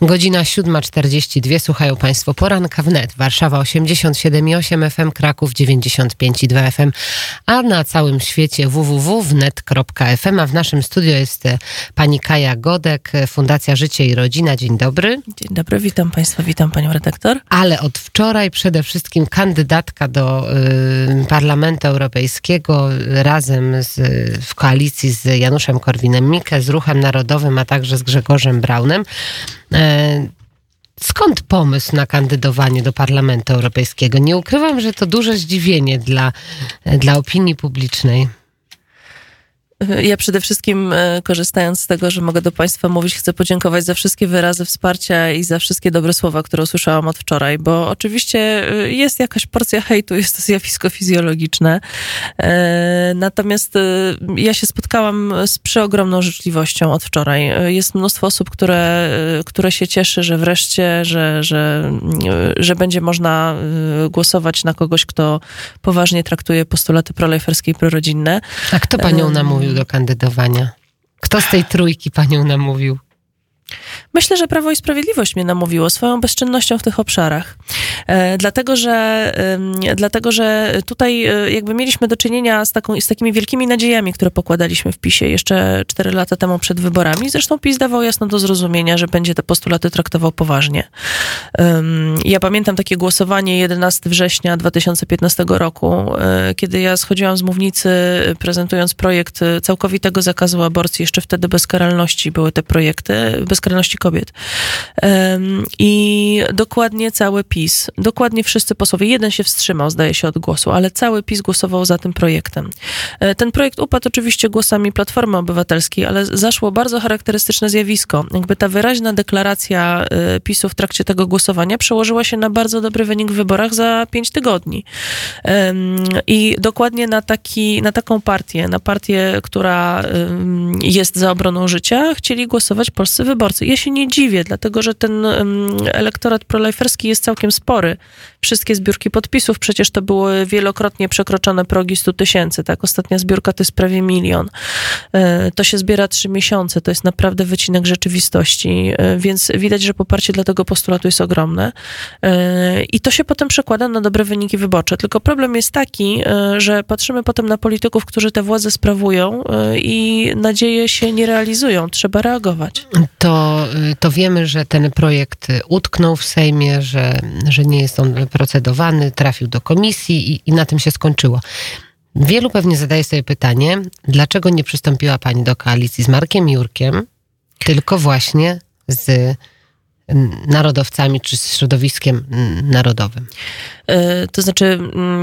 Godzina 7:42. Słuchają Państwo Poranka wnet. Warszawa 87,8 FM, Kraków 95,2 FM, a na całym świecie www.wnet.fm. A w naszym studio jest pani Kaja Godek, Fundacja Życie i Rodzina. Dzień dobry. Dzień dobry, witam Państwa, witam Panią redaktor. Ale od wczoraj przede wszystkim kandydatka do Parlamentu Europejskiego razem w koalicji z Januszem Korwinem-Mikke, z Ruchem Narodowym, a także z Grzegorzem Braunem. Skąd pomysł na kandydowanie do Parlamentu Europejskiego? Nie ukrywam, że to duże zdziwienie dla opinii publicznej. Ja przede wszystkim, korzystając z tego, że mogę do Państwa mówić, chcę podziękować za wszystkie wyrazy wsparcia i za wszystkie dobre słowa, które usłyszałam od wczoraj, bo oczywiście jest jakaś porcja hejtu, jest to zjawisko fizjologiczne. Natomiast ja się spotkałam z przeogromną życzliwością od wczoraj. Jest mnóstwo osób, które się cieszy, że wreszcie, że będzie można głosować na kogoś, kto poważnie traktuje postulaty proliferskie i prorodzinne. A kto panią namówił do kandydowania? Kto z tej trójki panią namówił? Myślę, że Prawo i Sprawiedliwość mnie namówiło swoją bezczynnością w tych obszarach. Dlatego, że tutaj jakby mieliśmy do czynienia z takimi wielkimi nadziejami, które pokładaliśmy w PiS-ie jeszcze 4 lata temu przed wyborami. Zresztą PiS dawał jasno do zrozumienia, że będzie te postulaty traktował poważnie. Ja pamiętam takie głosowanie 11 września 2015 roku, kiedy ja schodziłam z mównicy, prezentując projekt całkowitego zakazu aborcji. Jeszcze wtedy bezkaralności były te projekty, bezkaralności kobiet. I dokładnie cały PiS, dokładnie wszyscy posłowie, jeden się wstrzymał, zdaje się, od głosu, ale cały PiS głosował za tym projektem. Ten projekt upadł oczywiście głosami Platformy Obywatelskiej, ale zaszło bardzo charakterystyczne zjawisko. Jakby ta wyraźna deklaracja PiS-u w trakcie tego głosowania przełożyła się na bardzo dobry wynik w wyborach za 5 tygodni. I dokładnie na taką partię, na partię, która jest za obroną życia, chcieli głosować polscy wyborcy. Ja się nie dziwię, dlatego że ten elektorat proliferski jest całkiem spory. Wszystkie zbiórki podpisów, przecież to były wielokrotnie przekroczone progi 100 000, tak? Ostatnia zbiórka to jest prawie 1 milion. To się zbiera 3 miesiące, to jest naprawdę wycinek rzeczywistości, więc widać, że poparcie dla tego postulatu jest ogromne i to się potem przekłada na dobre wyniki wyborcze. Tylko problem jest taki, że patrzymy potem na polityków, którzy tę władzę sprawują i nadzieje się nie realizują. Trzeba reagować. To wiemy, że ten projekt utknął w Sejmie, że nie jest on procedowany, trafił do komisji i na tym się skończyło. Wielu pewnie zadaje sobie pytanie, dlaczego nie przystąpiła pani do koalicji z Markiem Jurkiem, tylko właśnie z narodowcami czy z środowiskiem narodowym? To znaczy,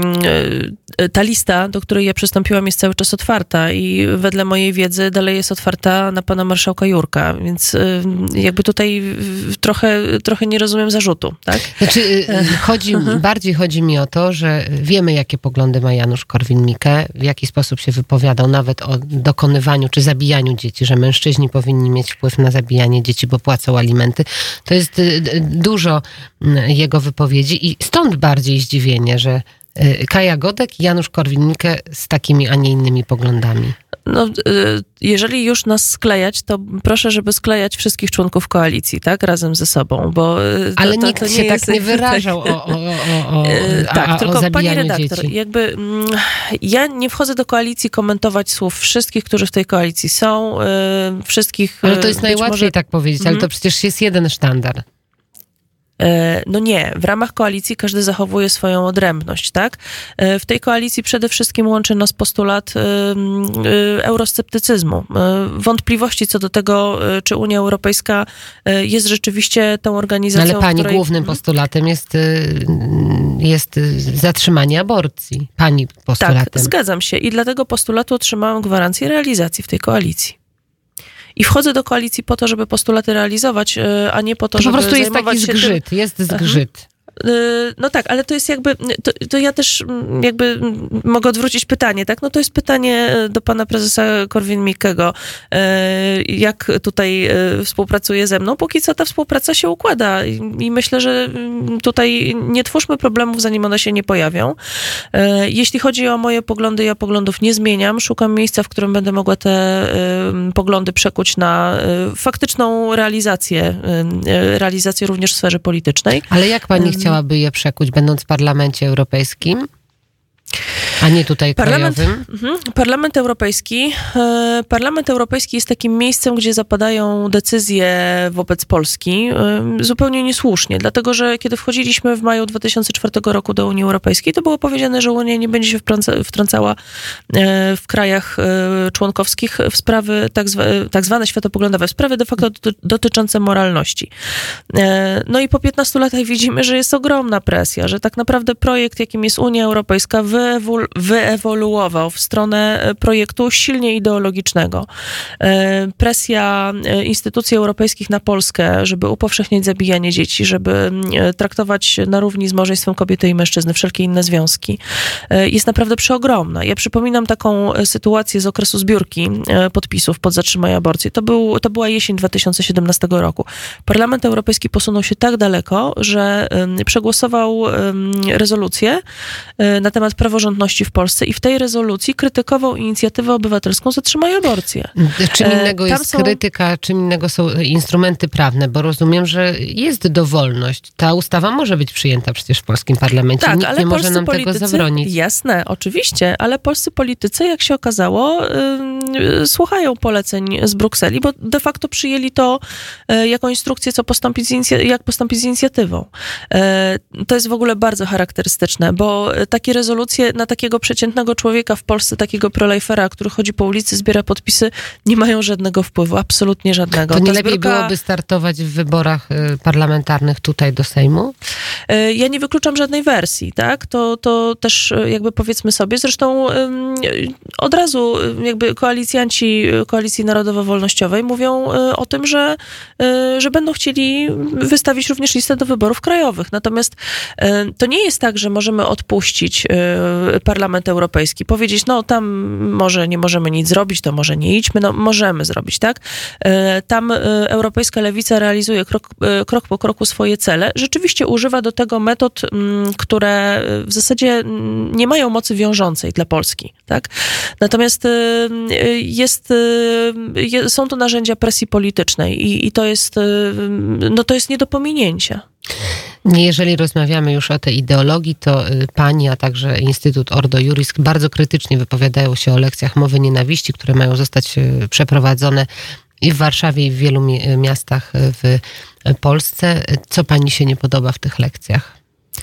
ta lista, do której ja przystąpiłam, jest cały czas otwarta i wedle mojej wiedzy dalej jest otwarta na pana marszałka Jurka, więc jakby tutaj trochę nie rozumiem zarzutu, tak? Znaczy, bardziej chodzi mi o to, że wiemy, jakie poglądy ma Janusz Korwin-Mikke, w jaki sposób się wypowiadał nawet o dokonywaniu czy zabijaniu dzieci, że mężczyźni powinni mieć wpływ na zabijanie dzieci, bo płacą alimenty. To jest dużo jego wypowiedzi i stąd bardziej zdziwienie, że Kaja Godek i Janusz Korwin-Mikke z takimi, a nie innymi poglądami. No, jeżeli już nas sklejać, to proszę, żeby sklejać wszystkich członków koalicji, tak? Razem ze sobą, bo... Ale nikt się tak nie wyrażał tylko o zabijaniu pani redaktor, dzieci. Jakby ja nie wchodzę do koalicji komentować słów wszystkich, którzy w tej koalicji są, wszystkich... Ale to jest najłatwiej tak powiedzieć, ale to przecież jest jeden sztandar. No nie, w ramach koalicji każdy zachowuje swoją odrębność, tak? W tej koalicji przede wszystkim łączy nas postulat eurosceptycyzmu. Wątpliwości co do tego, czy Unia Europejska jest rzeczywiście tą organizacją, ale pani głównym postulatem jest zatrzymanie aborcji. Pani postulatem. Tak, zgadzam się i dlatego postulatu otrzymałam gwarancję realizacji w tej koalicji. I wchodzę do koalicji po to, żeby postulaty realizować, a nie po to, żeby po prostu jest zajmować taki się zgrzyt, jest zgrzyt. No tak, ale to jest jakby, to ja też jakby mogę odwrócić pytanie, tak? No to jest pytanie do pana prezesa Korwin-Mikkego, jak tutaj współpracuje ze mną. Póki co ta współpraca się układa i myślę, że tutaj nie twórzmy problemów, zanim one się nie pojawią. Jeśli chodzi o moje poglądy, ja poglądów nie zmieniam. Szukam miejsca, w którym będę mogła te poglądy przekuć na faktyczną realizację również w sferze politycznej. Ale jak pani chciałaby je przekuć, będąc w Parlamencie Europejskim? A nie tutaj krajowym? Parlament Europejski jest takim miejscem, gdzie zapadają decyzje wobec Polski zupełnie niesłusznie, dlatego że kiedy wchodziliśmy w maju 2004 roku do Unii Europejskiej, to było powiedziane, że Unia nie będzie się wtrącała w krajach członkowskich w sprawy tak zwane światopoglądowe, w sprawy de facto dotyczące moralności. No i po 15 latach widzimy, że jest ogromna presja, że tak naprawdę projekt, jakim jest Unia Europejska, wyewoluował w stronę projektu silnie ideologicznego. Presja instytucji europejskich na Polskę, żeby upowszechniać zabijanie dzieci, żeby traktować na równi z małżeństwem kobiety i mężczyzny wszelkie inne związki, jest naprawdę przeogromna. Ja przypominam taką sytuację z okresu zbiórki podpisów pod zatrzymanie aborcji. To była jesień 2017 roku. Parlament Europejski posunął się tak daleko, że przegłosował rezolucję na temat praworządności w Polsce i w tej rezolucji krytykował inicjatywę obywatelską Zatrzymaj aborcję. Czym innego jest krytyka, czym innego są instrumenty prawne, bo rozumiem, że jest dowolność. Ta ustawa może być przyjęta przecież w polskim parlamencie. Tak, nikt nie może nam tego zabronić. Jasne, oczywiście, ale polscy politycy, jak się okazało, słuchają poleceń z Brukseli, bo de facto przyjęli to jako instrukcję, jak postąpić z inicjatywą. To jest w ogóle bardzo charakterystyczne, bo takie rezolucje na takiego przeciętnego człowieka w Polsce, takiego prolifera, który chodzi po ulicy, zbiera podpisy, nie mają żadnego wpływu, absolutnie żadnego. To nie lepiej byłoby startować w wyborach parlamentarnych tutaj do Sejmu? Ja nie wykluczam żadnej wersji, tak? To też jakby powiedzmy sobie, zresztą od razu jakby koalicjanci Koalicji Narodowo-Wolnościowej mówią o tym, że będą chcieli wystawić również listę do wyborów krajowych. Natomiast to nie jest tak, że możemy odpuścić Parlament Europejski, powiedzieć, no tam może nie możemy nic zrobić, to może nie idźmy, no możemy zrobić, tak? Tam europejska lewica realizuje krok po kroku swoje cele. Rzeczywiście używa do tego metod, które w zasadzie nie mają mocy wiążącej dla Polski, tak? Natomiast są to narzędzia presji politycznej i to jest nie do pominięcia. Jeżeli rozmawiamy już o tej ideologii, to pani, a także Instytut Ordo Iuris bardzo krytycznie wypowiadają się o lekcjach mowy nienawiści, które mają zostać przeprowadzone i w Warszawie, i w wielu miastach w Polsce. Co pani się nie podoba w tych lekcjach?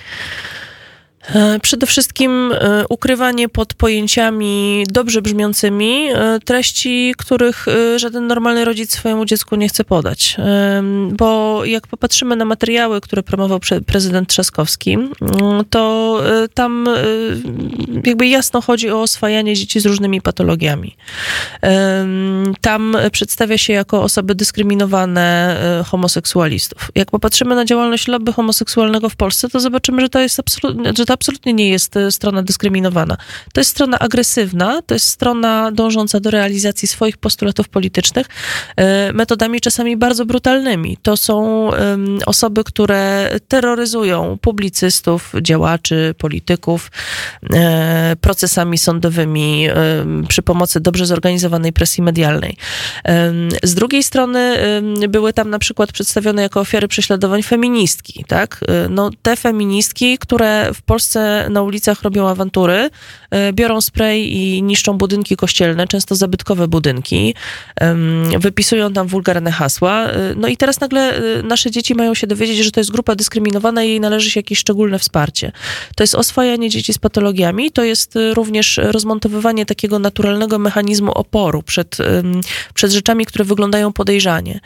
Przede wszystkim ukrywanie pod pojęciami dobrze brzmiącymi treści, których żaden normalny rodzic swojemu dziecku nie chce podać. Bo jak popatrzymy na materiały, które promował prezydent Trzaskowski, to tam jakby jasno chodzi o oswajanie dzieci z różnymi patologiami. Tam przedstawia się jako osoby dyskryminowane homoseksualistów. Jak popatrzymy na działalność lobby homoseksualnego w Polsce, to zobaczymy, że to absolutnie nie jest strona dyskryminowana. To jest strona agresywna, to jest strona dążąca do realizacji swoich postulatów politycznych metodami czasami bardzo brutalnymi. To są osoby, które terroryzują publicystów, działaczy, polityków procesami sądowymi przy pomocy dobrze zorganizowanej presji medialnej. Z drugiej strony były tam na przykład przedstawione jako ofiary prześladowań feministki, tak? No, te feministki, które w Polsce na ulicach robią awantury, biorą spray i niszczą budynki kościelne, często zabytkowe budynki, wypisują tam wulgarne hasła. No i teraz nagle nasze dzieci mają się dowiedzieć, że to jest grupa dyskryminowana i jej należy się jakieś szczególne wsparcie. To jest oswajanie dzieci z patologiami, to jest również rozmontowywanie takiego naturalnego mechanizmu oporu przed rzeczami, które wyglądają podejrzanie.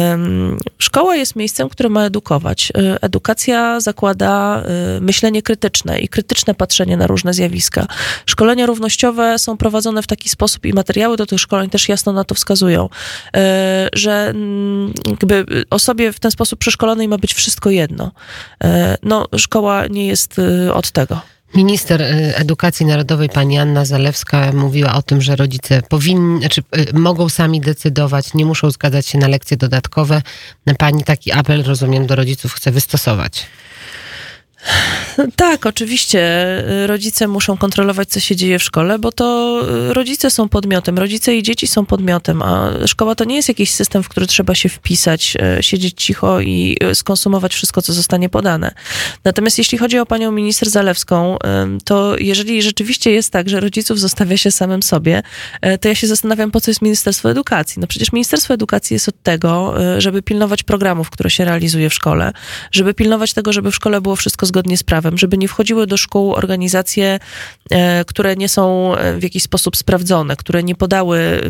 Szkoła jest miejscem, które ma edukować. Edukacja zakłada myślenie krytyczne, krytyczne i krytyczne patrzenie na różne zjawiska. Szkolenia równościowe są prowadzone w taki sposób i materiały do tych szkoleń też jasno na to wskazują, że jakby osobie w ten sposób przeszkolonej ma być wszystko jedno. No, szkoła nie jest od tego. Minister Edukacji Narodowej pani Anna Zalewska mówiła o tym, że rodzice mogą sami decydować, nie muszą zgadzać się na lekcje dodatkowe. Pani taki apel, rozumiem, do rodziców chce wystosować. Tak, oczywiście rodzice muszą kontrolować, co się dzieje w szkole, bo to rodzice są podmiotem, rodzice i dzieci są podmiotem, a szkoła to nie jest jakiś system, w który trzeba się wpisać, siedzieć cicho i skonsumować wszystko, co zostanie podane. Natomiast jeśli chodzi o panią minister Zalewską, to jeżeli rzeczywiście jest tak, że rodziców zostawia się samym sobie, to ja się zastanawiam, po co jest Ministerstwo Edukacji. No przecież Ministerstwo Edukacji jest od tego, żeby pilnować programów, które się realizuje w szkole, żeby pilnować tego, żeby w szkole było wszystko zgodnie z prawem, żeby nie wchodziły do szkół organizacje, które nie są w jakiś sposób sprawdzone, które nie podały,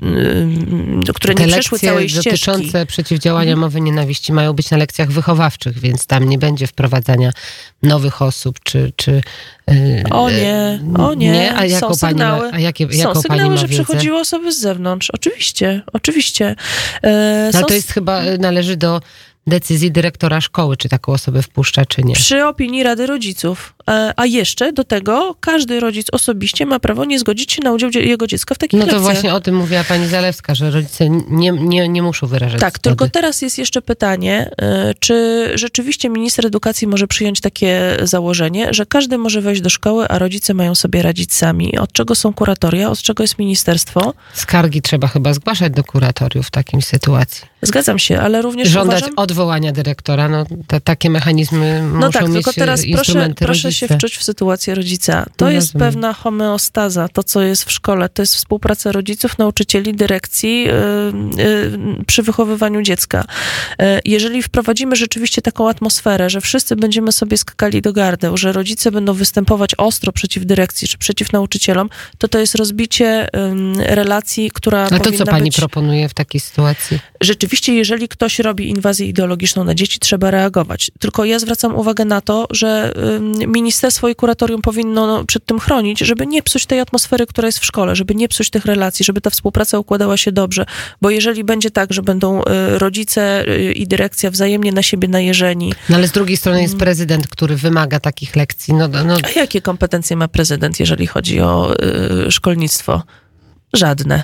które nie przeszły całej ścieżki. Lekcje dotyczące przeciwdziałania mowy nienawiści mają być na lekcjach wychowawczych, więc tam nie będzie wprowadzania nowych osób, czy O nie. A jaką są sygnały, jaką pani ma że wiedzę? przychodziły osoby z zewnątrz. Oczywiście. Ale to jest chyba, należy do decyzji dyrektora szkoły, czy taką osobę wpuszcza, czy nie. Przy opinii Rady Rodziców. A jeszcze do tego każdy rodzic osobiście ma prawo nie zgodzić się na udział jego dziecka w takich lekcjach. No to właśnie o tym mówiła pani Zalewska, że rodzice nie muszą wyrażać tak, zgody. tylko teraz jest jeszcze pytanie, czy rzeczywiście minister edukacji może przyjąć takie założenie, że każdy może wejść do szkoły, a rodzice mają sobie radzić sami. Od czego są kuratoria, od czego jest ministerstwo? Skargi trzeba chyba zgłaszać do kuratoriów w takiej sytuacji. Zgadzam się, ale również żądać uważam... odwołania dyrektora. No, takie mechanizmy muszą mieć tylko teraz instrumenty proszę się wczuć w sytuację rodzica. To jest pewna homeostaza, to co jest w szkole. To jest współpraca rodziców, nauczycieli, dyrekcji przy wychowywaniu dziecka. Jeżeli wprowadzimy rzeczywiście taką atmosferę, że wszyscy będziemy sobie skakali do gardeł, że rodzice będą występować ostro przeciw dyrekcji czy przeciw nauczycielom, to jest rozbicie relacji, która powinna być... A to co pani proponuje w takiej sytuacji? Rzeczywiście, jeżeli ktoś robi inwazję ideologiczną na dzieci, trzeba reagować. Tylko ja zwracam uwagę na to, że ministerstwo i kuratorium powinno przed tym chronić, żeby nie psuć tej atmosfery, która jest w szkole, żeby nie psuć tych relacji, żeby ta współpraca układała się dobrze. Bo jeżeli będzie tak, że będą rodzice i dyrekcja wzajemnie na siebie najeżeni... No ale z drugiej strony jest prezydent, który wymaga takich lekcji. A jakie kompetencje ma prezydent, jeżeli chodzi o szkolnictwo? Żadne.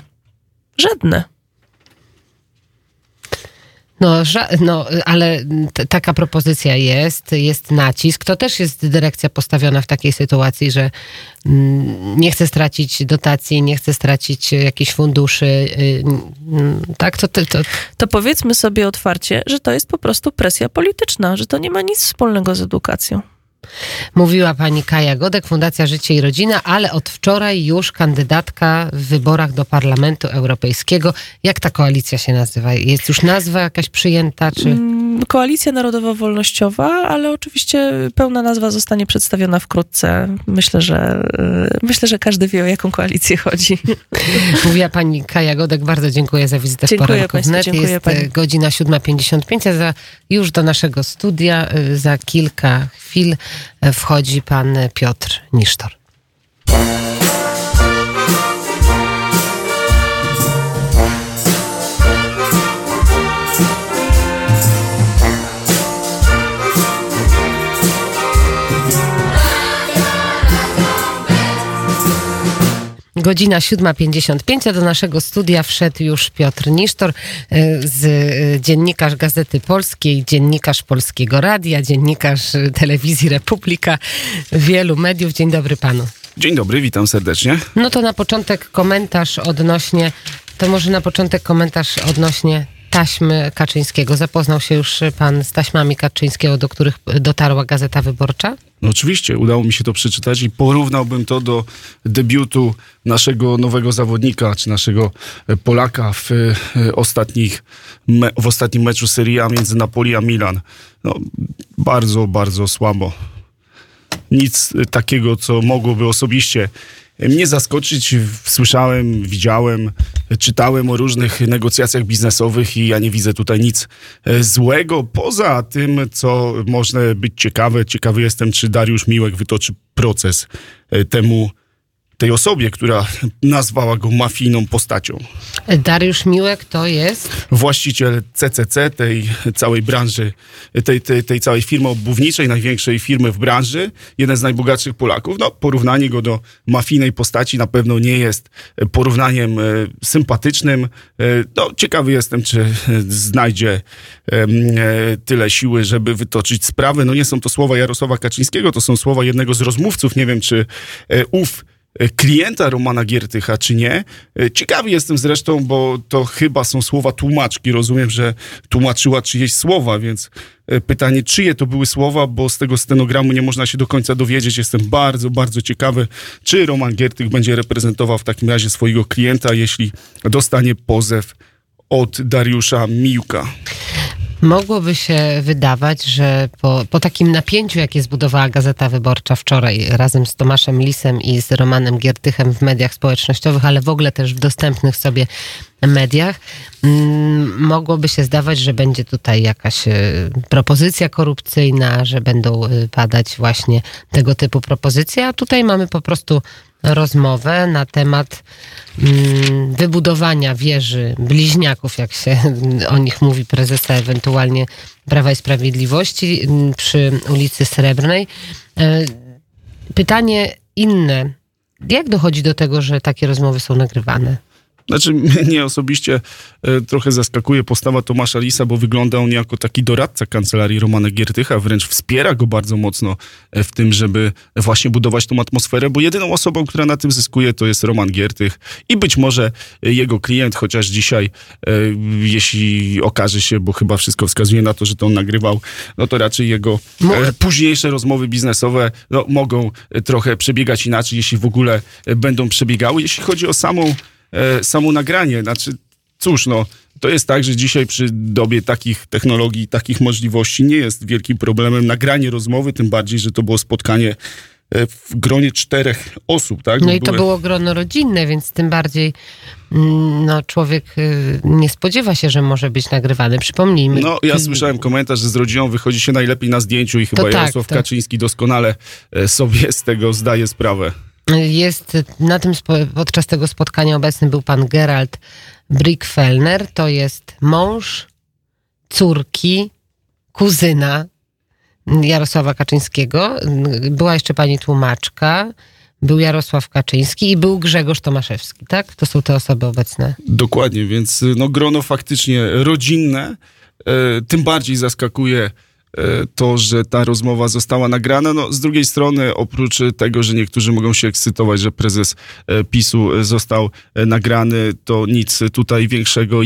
Ale taka propozycja jest nacisk. To też jest dyrekcja postawiona w takiej sytuacji, że nie chce stracić dotacji, nie chce stracić jakichś funduszy. Tak, to powiedzmy sobie otwarcie, że to jest po prostu presja polityczna, że to nie ma nic wspólnego z edukacją. Mówiła pani Kaja Godek, Fundacja Życie i Rodzina, ale od wczoraj już kandydatka w wyborach do Parlamentu Europejskiego. Jak ta koalicja się nazywa? Jest już nazwa jakaś przyjęta? Czy... Koalicja Narodowo-Wolnościowa, ale oczywiście pełna nazwa zostanie przedstawiona wkrótce. Myślę, że każdy wie, o jaką koalicję chodzi. Mówiła pani Kaja Godek. Bardzo dziękuję za wizytę w Poranku Wnet. Jest godzina 7:55, a już do naszego studia za kilka chwil wchodzi pan Piotr Nisztor. Godzina 7:55, a do naszego studia wszedł już Piotr Nisztor, dziennikarz Gazety Polskiej, dziennikarz Polskiego Radia, dziennikarz Telewizji Republika, wielu mediów. Dzień dobry panu. Dzień dobry, witam serdecznie. No to na początek komentarz odnośnie taśmy Kaczyńskiego. Zapoznał się już pan z taśmami Kaczyńskiego, do których dotarła Gazeta Wyborcza? No oczywiście, udało mi się to przeczytać i porównałbym to do debiutu naszego nowego zawodnika, czy naszego Polaka w ostatnim meczu Serie A między Napoli a Milan. No, bardzo, bardzo słabo. Nic takiego, co mogłoby osobiście mnie zaskoczyć. Słyszałem, widziałem, czytałem o różnych negocjacjach biznesowych i ja nie widzę tutaj nic złego. Poza tym, co można być ciekawe. Ciekawy jestem, czy Dariusz Miłek wytoczy proces tej osobie, która nazwała go mafijną postacią. Dariusz Miłek to jest? Właściciel CCC, tej całej branży, tej całej firmy obuwniczej, największej firmy w branży, jeden z najbogatszych Polaków. No, porównanie go do mafijnej postaci na pewno nie jest porównaniem sympatycznym. No, ciekawy jestem, czy znajdzie tyle siły, żeby wytoczyć sprawę. No, nie są to słowa Jarosława Kaczyńskiego, to są słowa jednego z rozmówców. Nie wiem, czy klienta Romana Giertycha, czy nie. Ciekawy jestem zresztą, bo to chyba są słowa tłumaczki. Rozumiem, że tłumaczyła czyjeś słowa, więc pytanie, czyje to były słowa, bo z tego stenogramu nie można się do końca dowiedzieć. Jestem bardzo, bardzo ciekawy, czy Roman Giertych będzie reprezentował w takim razie swojego klienta, jeśli dostanie pozew od Dariusza Miłka. Mogłoby się wydawać, że po takim napięciu, jakie zbudowała Gazeta Wyborcza wczoraj razem z Tomaszem Lisem i z Romanem Giertychem w mediach społecznościowych, ale w ogóle też w dostępnych sobie mediach, mogłoby się zdawać, że będzie tutaj jakaś propozycja korupcyjna, że będą padać właśnie tego typu propozycje, a tutaj mamy po prostu rozmowę na temat wybudowania wieży bliźniaków, jak się o nich mówi, prezesa ewentualnie Prawa i Sprawiedliwości przy ulicy Srebrnej. Pytanie inne. Jak dochodzi do tego, że takie rozmowy są nagrywane? Znaczy, mnie osobiście trochę zaskakuje postawa Tomasza Lisa, bo wygląda on jako taki doradca kancelarii Romana Giertycha, wręcz wspiera go bardzo mocno w tym, żeby właśnie budować tą atmosferę, bo jedyną osobą, która na tym zyskuje, to jest Roman Giertych i być może jego klient, chociaż dzisiaj, jeśli okaże się, bo chyba wszystko wskazuje na to, że to on nagrywał, no to raczej jego późniejsze rozmowy biznesowe mogą trochę przebiegać inaczej, jeśli w ogóle będą przebiegały. Jeśli chodzi o samo nagranie, znaczy cóż, to jest tak, że dzisiaj przy dobie takich technologii, takich możliwości nie jest wielkim problemem nagranie rozmowy, tym bardziej, że to było spotkanie w gronie 4 osób, tak? No i to było grono rodzinne, więc tym bardziej człowiek nie spodziewa się, że może być nagrywany. Przypomnijmy. No, ja słyszałem komentarz, że z rodziną wychodzi się najlepiej na zdjęciu i chyba Jarosław Kaczyński doskonale sobie z tego zdaje sprawę. Podczas tego spotkania obecny był pan Gerald Brickfellner, to jest mąż córki, kuzyna Jarosława Kaczyńskiego. Była jeszcze pani tłumaczka, był Jarosław Kaczyński i był Grzegorz Tomaszewski, tak? To są te osoby obecne. Dokładnie, więc grono faktycznie rodzinne. Tym bardziej zaskakuje to, że ta rozmowa została nagrana. No, z drugiej strony, oprócz tego, że niektórzy mogą się ekscytować, że prezes PiS-u został nagrany, to nic tutaj większego.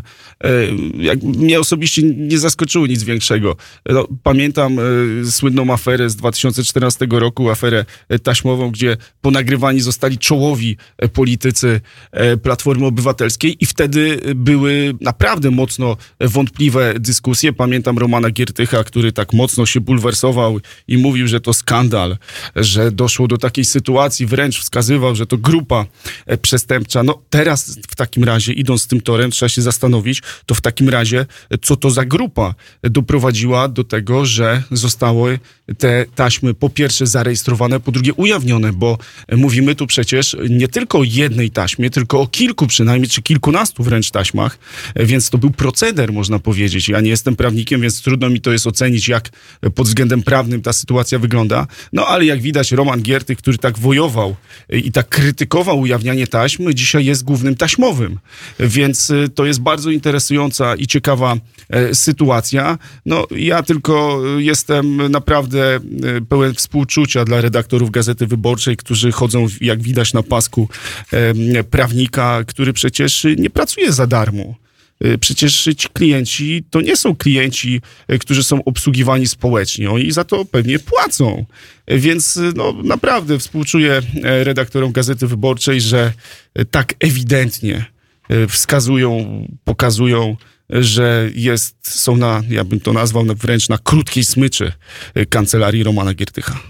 Mnie osobiście nie zaskoczyło nic większego. No, pamiętam słynną aferę z 2014 roku, aferę taśmową, gdzie ponagrywani zostali czołowi politycy Platformy Obywatelskiej i wtedy były naprawdę mocno wątpliwe dyskusje. Pamiętam Romana Giertycha, który tak mocno się bulwersował i mówił, że to skandal, że doszło do takiej sytuacji, wręcz wskazywał, że to grupa przestępcza. No teraz w takim razie, idąc tym torem, trzeba się zastanowić, to w takim razie, co to za grupa doprowadziła do tego, że zostały te taśmy po pierwsze zarejestrowane, po drugie ujawnione, bo mówimy tu przecież nie tylko o jednej taśmie, tylko o kilku przynajmniej, czy kilkunastu wręcz taśmach, więc to był proceder, można powiedzieć. Ja nie jestem prawnikiem, więc trudno mi to jest ocenić, jak pod względem prawnym ta sytuacja wygląda. No ale jak widać, Roman Giertych, który tak wojował i tak krytykował ujawnianie taśm, dzisiaj jest głównym taśmowym. Więc to jest bardzo interesująca i ciekawa sytuacja. No ja tylko jestem naprawdę pełen współczucia dla redaktorów Gazety Wyborczej, którzy chodzą, jak widać, na pasku prawnika, który przecież nie pracuje za darmo. Przecież ci klienci to nie są klienci, którzy są obsługiwani społecznie. Oni za to pewnie płacą. Więc naprawdę współczuję redaktorom Gazety Wyborczej, że tak ewidentnie wskazują, pokazują, że są ja bym to nazwał wręcz na krótkiej smyczy kancelarii Romana Giertycha.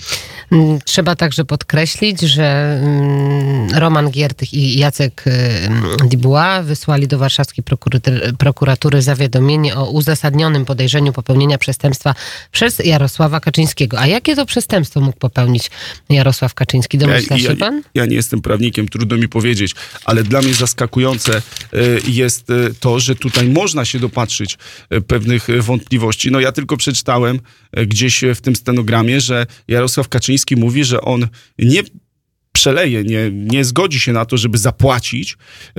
Trzeba także podkreślić, że Roman Giertych i Jacek Dubois wysłali do warszawskiej prokuratury zawiadomienie o uzasadnionym podejrzeniu popełnienia przestępstwa przez Jarosława Kaczyńskiego. A jakie to przestępstwo mógł popełnić Jarosław Kaczyński? Domyśla się pan? Ja nie jestem prawnikiem, trudno mi powiedzieć, ale dla mnie zaskakujące jest to, że tutaj można się dopatrzyć pewnych wątpliwości. No ja tylko przeczytałem gdzieś w tym stenogramie, że Jarosław Kaczyński mówi, że on nie przeleje, nie zgodzi się na to, żeby zapłacić,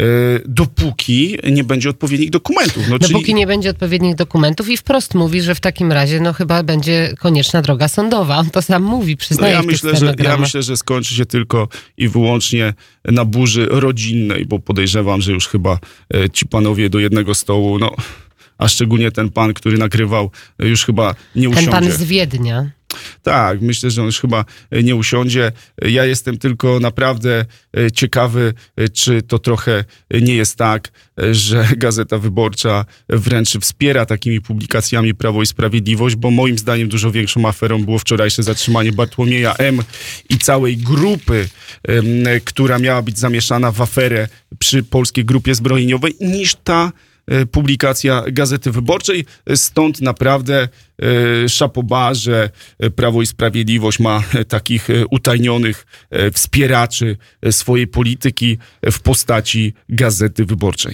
dopóki nie będzie odpowiednich dokumentów. Dopóki nie będzie odpowiednich dokumentów i wprost mówi, że w takim razie chyba będzie konieczna droga sądowa. On to sam mówi, przyznaje ja myślę, że skończy się tylko i wyłącznie na burzy rodzinnej, bo podejrzewam, że już chyba ci panowie do jednego stołu, a szczególnie ten pan, który nagrywał, już chyba nie usiądzie. Ten pan z Wiednia. Tak, myślę, że on już chyba nie usiądzie. Ja jestem tylko naprawdę ciekawy, czy to trochę nie jest tak, że Gazeta Wyborcza wręcz wspiera takimi publikacjami Prawo i Sprawiedliwość, bo moim zdaniem dużo większą aferą było wczorajsze zatrzymanie Bartłomieja M. i całej grupy, która miała być zamieszana w aferę przy Polskiej Grupie Zbrojeniowej, niż ta publikacja Gazety Wyborczej. Stąd naprawdę chapeau bas, że Prawo i Sprawiedliwość ma takich utajnionych wspieraczy swojej polityki w postaci Gazety Wyborczej.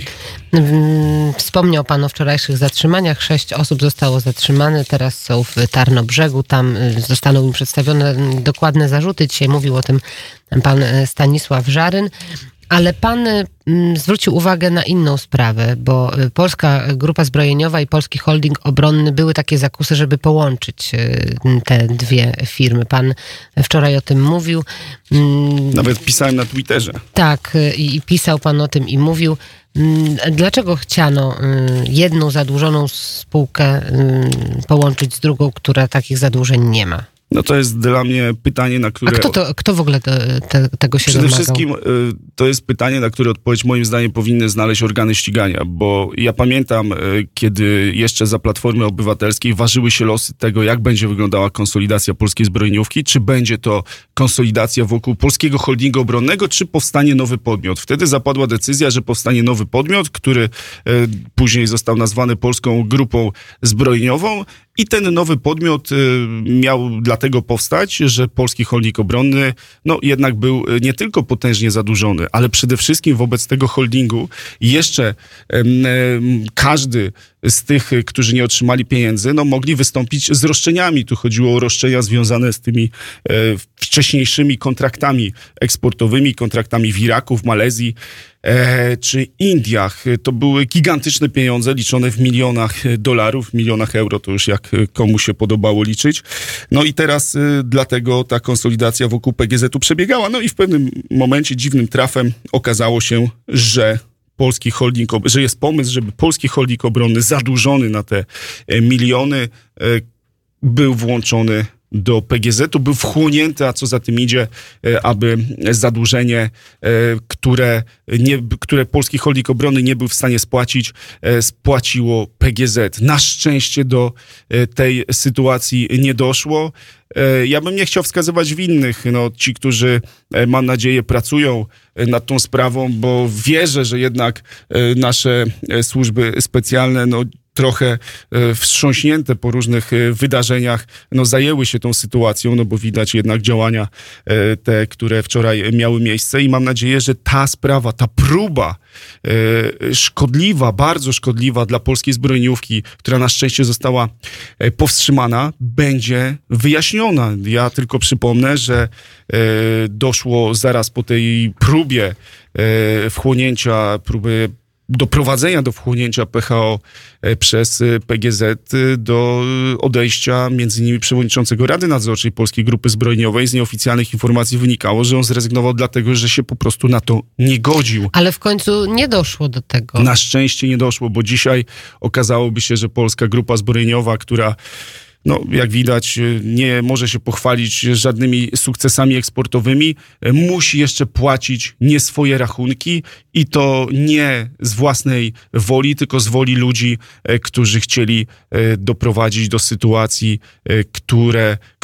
Wspomniał pan o wczorajszych zatrzymaniach. 6 osób zostało zatrzymanych, teraz są w Tarnobrzegu. Tam zostaną im przedstawione dokładne zarzuty. Dzisiaj mówił o tym pan Stanisław Żaryn. Ale pan zwrócił uwagę na inną sprawę, bo Polska Grupa Zbrojeniowa i Polski Holding Obronny były takie zakusy, żeby połączyć te dwie firmy. Pan wczoraj o tym mówił. Nawet pisałem na Twitterze. Tak, i pisał pan o tym i mówił. Dlaczego chciano jedną zadłużoną spółkę połączyć z drugą, która takich zadłużeń nie ma? To jest dla mnie pytanie, na które... A kto w ogóle tego się domagał? Przede wszystkim to jest pytanie, na które odpowiedź moim zdaniem powinny znaleźć organy ścigania, bo ja pamiętam, kiedy jeszcze za Platformy Obywatelskiej ważyły się losy tego, jak będzie wyglądała konsolidacja polskiej zbrojeniówki, czy będzie to konsolidacja wokół Polskiego Holdingu Obronnego, czy powstanie nowy podmiot. Wtedy zapadła decyzja, że powstanie nowy podmiot, który później został nazwany Polską Grupą Zbrojeniową. I ten nowy podmiot miał dlatego powstać, że Polski Holding Obronny jednak był nie tylko potężnie zadłużony, ale przede wszystkim wobec tego holdingu jeszcze każdy z tych, którzy nie otrzymali pieniędzy, mogli wystąpić z roszczeniami. Tu chodziło o roszczenia związane z tymi wcześniejszymi kontraktami eksportowymi, kontraktami w Iraku, w Malezji czy Indiach. To były gigantyczne pieniądze liczone w milionach dolarów, milionach euro, to już jak komu się podobało liczyć. I teraz dlatego ta konsolidacja wokół PGZ-u przebiegała. I w pewnym momencie dziwnym trafem okazało się, że jest pomysł, żeby Polski Holding Obronny zadłużony na te miliony był włączony do PGZ-u, był wchłonięty, a co za tym idzie, aby zadłużenie, które Polski Holding Obronny nie był w stanie spłacić, spłaciło PGZ. Na szczęście do tej sytuacji nie doszło. Ja bym nie chciał wskazywać winnych. Ci, którzy, mam nadzieję, pracują nad tą sprawą, bo wierzę, że jednak nasze służby specjalne trochę wstrząśnięte po różnych wydarzeniach, zajęły się tą sytuacją, bo widać jednak działania te, które wczoraj miały miejsce i mam nadzieję, że ta sprawa, ta próba szkodliwa, bardzo szkodliwa dla polskiej zbrojeniówki, która na szczęście została powstrzymana, będzie wyjaśniona. Ja tylko przypomnę, że doszło zaraz po tej próbie doprowadzenia do wchłonięcia PHO przez PGZ do odejścia między innymi przewodniczącego Rady Nadzorczej Polskiej Grupy Zbrojeniowej. Z nieoficjalnych informacji wynikało, że on zrezygnował dlatego, że się po prostu na to nie godził. Ale w końcu nie doszło do tego. Na szczęście nie doszło, bo dzisiaj okazałoby się, że Polska Grupa Zbrojeniowa, która jak widać, nie może się pochwalić żadnymi sukcesami eksportowymi, musi jeszcze płacić nie swoje rachunki i to nie z własnej woli, tylko z woli ludzi, którzy chcieli doprowadzić do sytuacji,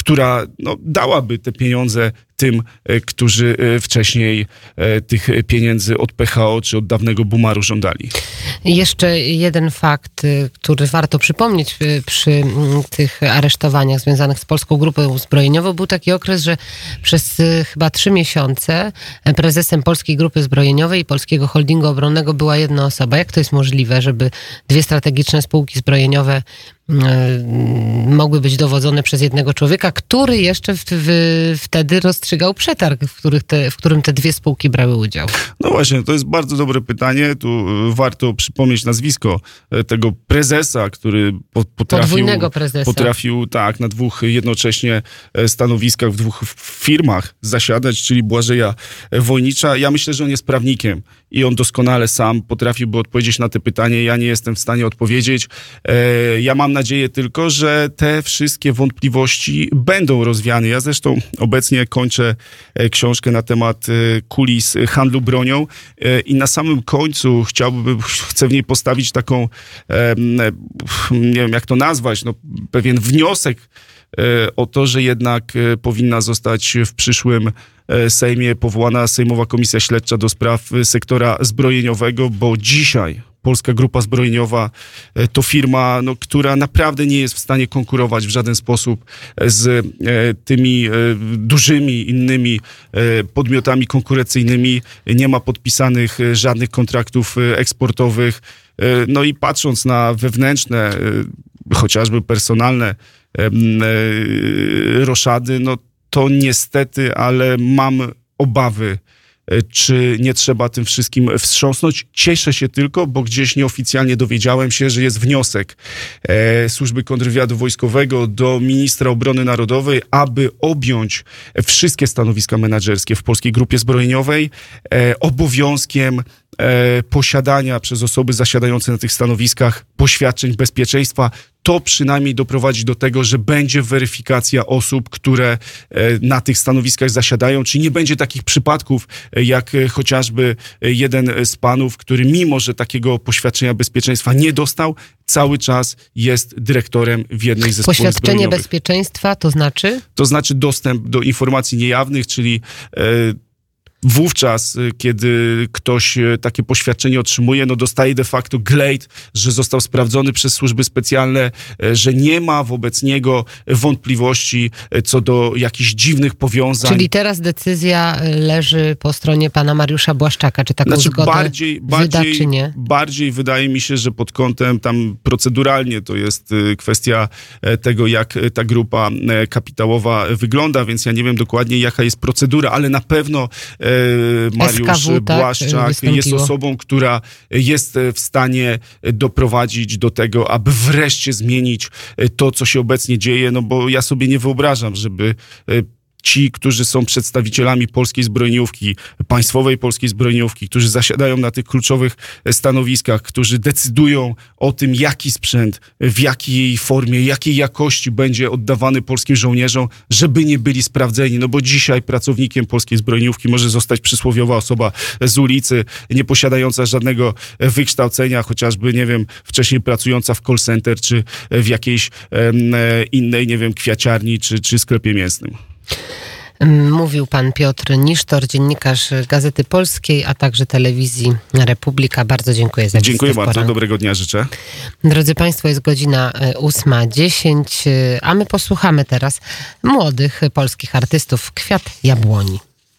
która dałaby te pieniądze tym, którzy wcześniej tych pieniędzy od PHO czy od dawnego Bumaru żądali. Jeszcze jeden fakt, który warto przypomnieć przy tych aresztowaniach związanych z Polską Grupą Zbrojeniową. Był taki okres, że przez chyba 3 miesiące prezesem Polskiej Grupy Zbrojeniowej i Polskiego Holdingu Obronnego była jedna osoba. Jak to jest możliwe, żeby 2 strategiczne spółki zbrojeniowe mogły być dowodzone przez jednego człowieka, który jeszcze wtedy rozstrzygał przetarg, w którym te 2 spółki brały udział? No właśnie, to jest bardzo dobre pytanie. Tu warto przypomnieć nazwisko tego prezesa, który potrafił tak, na 2 jednocześnie stanowiskach w 2 firmach zasiadać, czyli Błażeja Wojnicza. Ja myślę, że on jest prawnikiem i on doskonale sam potrafiłby odpowiedzieć na te pytanie. Ja nie jestem w stanie odpowiedzieć. Ja mam nadzieję tylko, że te wszystkie wątpliwości będą rozwiane. Ja zresztą obecnie kończę książkę na temat kulis handlu bronią i na samym końcu chcę w niej postawić taką, nie wiem jak to nazwać, pewien wniosek o to, że jednak powinna zostać w przyszłym Sejmie powołana Sejmowa Komisja Śledcza do spraw sektora zbrojeniowego, bo dzisiaj Polska Grupa Zbrojeniowa to firma, która naprawdę nie jest w stanie konkurować w żaden sposób z tymi dużymi innymi podmiotami konkurencyjnymi. Nie ma podpisanych żadnych kontraktów eksportowych. No i patrząc na wewnętrzne, chociażby personalne roszady, to niestety, ale mam obawy, czy nie trzeba tym wszystkim wstrząsnąć. Cieszę się tylko, bo gdzieś nieoficjalnie dowiedziałem się, że jest wniosek Służby Kontrwywiadu Wojskowego do ministra obrony narodowej, aby objąć wszystkie stanowiska menedżerskie w Polskiej Grupie Zbrojeniowej obowiązkiem posiadania przez osoby zasiadające na tych stanowiskach poświadczeń bezpieczeństwa. To przynajmniej doprowadzi do tego, że będzie weryfikacja osób, które na tych stanowiskach zasiadają, czyli nie będzie takich przypadków, jak chociażby jeden z panów, który mimo, że takiego poświadczenia bezpieczeństwa nie dostał, cały czas jest dyrektorem w jednej ze spółek zbrojeniowych. Poświadczenie bezpieczeństwa to znaczy? To znaczy dostęp do informacji niejawnych, czyli wówczas, kiedy ktoś takie poświadczenie otrzymuje, dostaje de facto glejt, że został sprawdzony przez służby specjalne, że nie ma wobec niego wątpliwości co do jakichś dziwnych powiązań. Czyli teraz decyzja leży po stronie pana Mariusza Błaszczaka. Czy taką zgodę wyda, czy nie? Bardziej wydaje mi się, że pod kątem tam proceduralnie to jest kwestia tego, jak ta grupa kapitałowa wygląda, więc ja nie wiem dokładnie, jaka jest procedura, ale na pewno Mariusz SKW, Błaszczak jest osobą, która jest w stanie doprowadzić do tego, aby wreszcie zmienić to, co się obecnie dzieje, bo ja sobie nie wyobrażam, żeby ci, którzy są przedstawicielami polskiej zbrojeniówki, państwowej polskiej zbrojeniówki, którzy zasiadają na tych kluczowych stanowiskach, którzy decydują o tym, jaki sprzęt, w jakiej formie, jakiej jakości będzie oddawany polskim żołnierzom, żeby nie byli sprawdzeni. Bo dzisiaj pracownikiem polskiej zbrojeniówki może zostać przysłowiowa osoba z ulicy, nie posiadająca żadnego wykształcenia, chociażby, nie wiem, wcześniej pracująca w call center, czy w jakiejś innej, nie wiem, kwiaciarni, czy sklepie mięsnym. Mówił pan Piotr Nisztor, dziennikarz Gazety Polskiej, a także Telewizji Republika. Bardzo dziękuję za wizytę. Dziękuję bardzo, dobrego dnia życzę. Drodzy państwo, jest godzina 8:10, a my posłuchamy teraz młodych polskich artystów Kwiat Jabłoni.